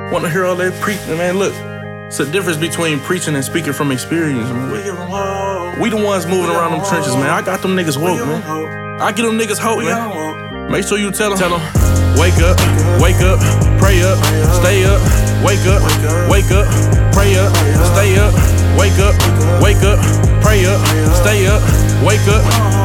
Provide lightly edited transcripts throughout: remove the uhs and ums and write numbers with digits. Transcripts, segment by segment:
Wanna hear all that preaching, man? Look, it's a difference between preaching and speaking from experience, man. We the ones moving around them trenches, man. I got them niggas woke, man. I get them niggas hope, man. Make sure you tell them, wake up, pray up, stay up, wake up, pray up, stay up, wake up, pray up, stay up, wake up,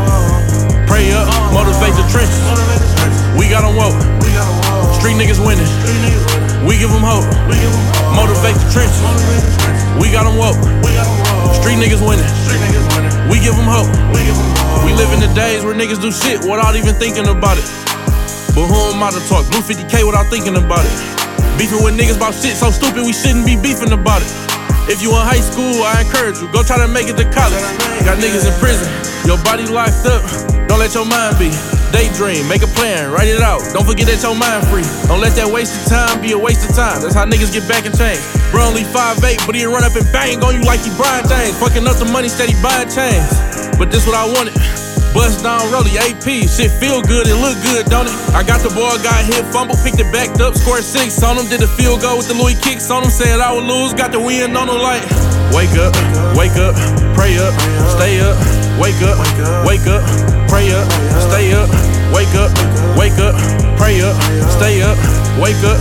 pray up, motivate the trenches. We got them woke. Street niggas winning. We give them hope. Motivate the trenches. We got them woke. Street niggas winning. We give them hope. We live in the days where niggas do shit without even thinking about it. But who am I to talk Blue 50K without thinking about it? Beefing with niggas about shit so stupid we shouldn't be beefing about it. If you in high school, I encourage you, go try to make it to college. Got niggas in prison, your body locked up. Don't let your mind be. Daydream, make a plan, write it out. Don't forget that your mind free. Don't let that wasted time be a waste of time. That's how niggas get back and change. Bro only 5'8", but he'll run up and bang on you like he Brian James. Fucking up the money, steady buying chains. But this what I wanted. Bust down, rollie, AP. Shit feel good, it look good, don't it? I got the ball, got hit, fumble, picked it back up, scored 6 on him. Did the field goal with the Louis kicks on him. Said I would lose, got the win on him like wake up, pray up, stay up, wake up, pray up, stay up, wake up, pray up, stay up, wake up,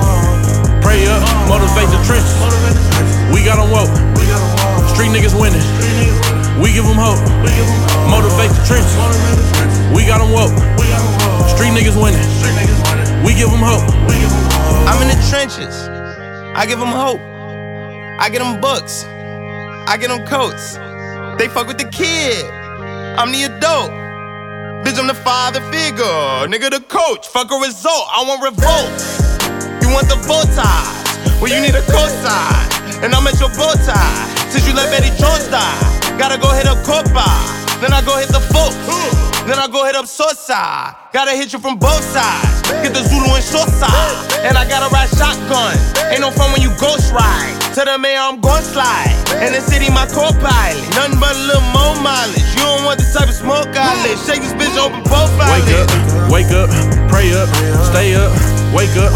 pray up, motivate the trenches. We got them woke. Street niggas winning. We give them hope. Motivate the trenches. We got them woke. Street niggas winning. We give them hope. I'm in the trenches. I give them hope. I get them books. I get them coats. They fuck with the kid. I'm the adult. Bitch, I'm the father figure. Nigga, the coach. Fuck a result. I want revolt. You want the bow ties? Well, you need a cosign. And I'm at your bow tie. Since you let Betty Jones die. Gotta go hit up Copa, then I go hit the folks, then I go hit up Sosa. Gotta hit you from both sides, get the Zulu and short side. And I gotta ride shotgun, ain't no fun when you ghost ride. To the mayor I'm gon' slide, in the city my co-pilot. Nothing but a little more mileage, you don't want this type of smoke I lit. Shake this bitch open profile. Wake up, pray up, stay up, wake up,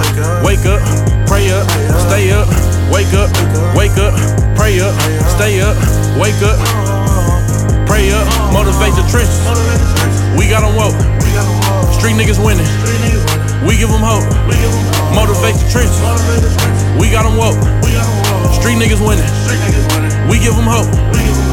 pray up, stay up, wake up, pray up, stay up, wake up, pray up, motivate the trenches. We got them woke. Street niggas winning. We give them hope. Motivate the trenches. We got them woke. Street niggas winning. We give them hope.